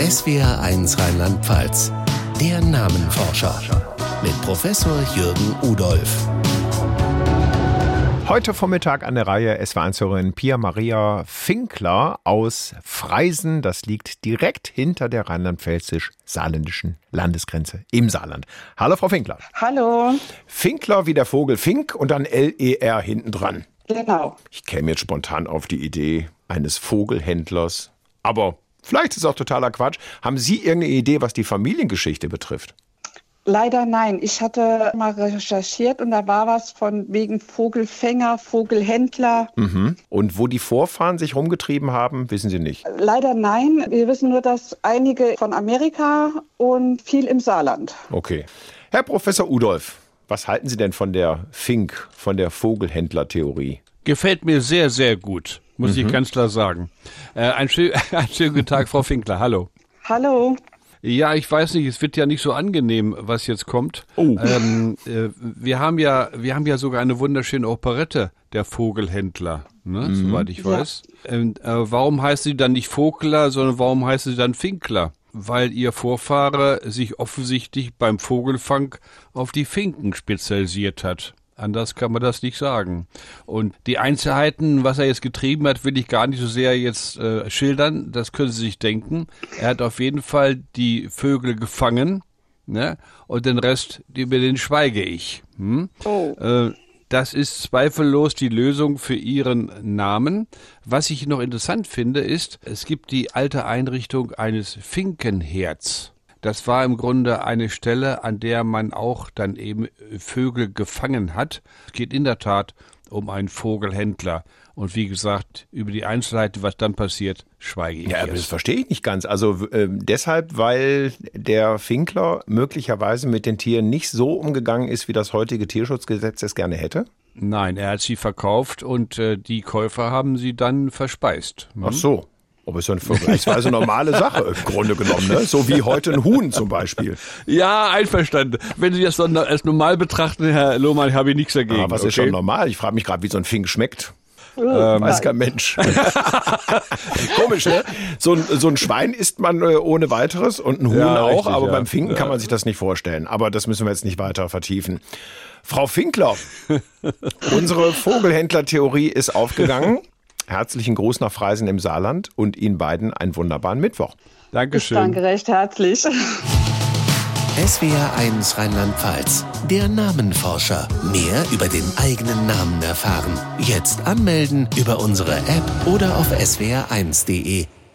SWR1 Rheinland-Pfalz, der Namenforscher mit Professor Jürgen Udolph. Heute Vormittag an der Reihe SWR1-Hörerin Pia Maria Finkler aus Freisen. Das liegt direkt hinter der rheinland-pfälzisch-saarländischen Landesgrenze im Saarland. Hallo Frau Finkler. Hallo. Finkler wie der Vogel Fink und dann L-E-R hinten dran. Genau. Ich käme jetzt spontan auf die Idee eines Vogelhändlers. Aber vielleicht ist es auch totaler Quatsch. Haben Sie irgendeine Idee, was die Familiengeschichte betrifft? Leider nein. Ich hatte mal recherchiert und da war was von wegen Vogelfänger, Vogelhändler. Und wo die Vorfahren sich rumgetrieben haben, wissen Sie nicht? Leider nein. Wir wissen nur, dass einige von Amerika und viel im Saarland. Okay. Herr Professor Udolph, was halten Sie denn von der Fink, von der Vogelhändler-Theorie? Gefällt mir sehr, sehr gut, muss ich ganz klar sagen. Einen schönen guten Tag, Frau Finkler. Hallo. Hallo. Ja, ich weiß nicht, es wird ja nicht so angenehm, was jetzt kommt. Oh. Wir haben ja sogar eine wunderschöne Operette, der Vogelhändler, ne, soweit ich weiß. Warum heißt sie dann nicht Vogler, sondern warum heißt sie dann Finkler? Weil ihr Vorfahre sich offensichtlich beim Vogelfang auf die Finken spezialisiert hat. Anders kann man das nicht sagen. Und die Einzelheiten, was er jetzt getrieben hat, will ich gar nicht so sehr jetzt schildern. Das können Sie sich denken. Er hat auf jeden Fall die Vögel gefangen, ne? Und den Rest, über den schweige ich. Das ist zweifellos die Lösung für Ihren Namen. Was ich noch interessant finde, ist, es gibt die alte Einrichtung eines Finkenherds. Das war im Grunde eine Stelle, an der man auch dann eben Vögel gefangen hat. Es geht in der Tat um einen Vogelhändler. Und wie gesagt, über die Einzelheiten, was dann passiert, schweige ich. Ja, aber das verstehe ich nicht ganz. Also deshalb, weil der Finkler möglicherweise mit den Tieren nicht so umgegangen ist, wie das heutige Tierschutzgesetz es gerne hätte? Nein, er hat sie verkauft und die Käufer haben sie dann verspeist. Ach so. Aber ist ja eine vergleichsweise normale Sache im Grunde genommen, ne? So wie heute ein Huhn zum Beispiel. Ja, einverstanden. Wenn Sie das dann als normal betrachten, Herr Lohmann, habe ich nichts dagegen. Aber was ist schon normal? Ich frage mich gerade, wie so ein Fink schmeckt. Weiß kein Mensch. Komisch, ne? So ein Schwein isst man ohne weiteres und ein Huhn auch, richtig, aber beim Finken kann man sich das nicht vorstellen. Aber das müssen wir jetzt nicht weiter vertiefen. Frau Finkler, unsere Vogelhändler-Theorie ist aufgegangen. Herzlichen Gruß nach Freisen im Saarland und Ihnen beiden einen wunderbaren Mittwoch. Dankeschön. Ich danke recht herzlich. SWR1 Rheinland-Pfalz, der Namenforscher. Mehr über den eigenen Namen erfahren. Jetzt anmelden über unsere App oder auf swr1.de.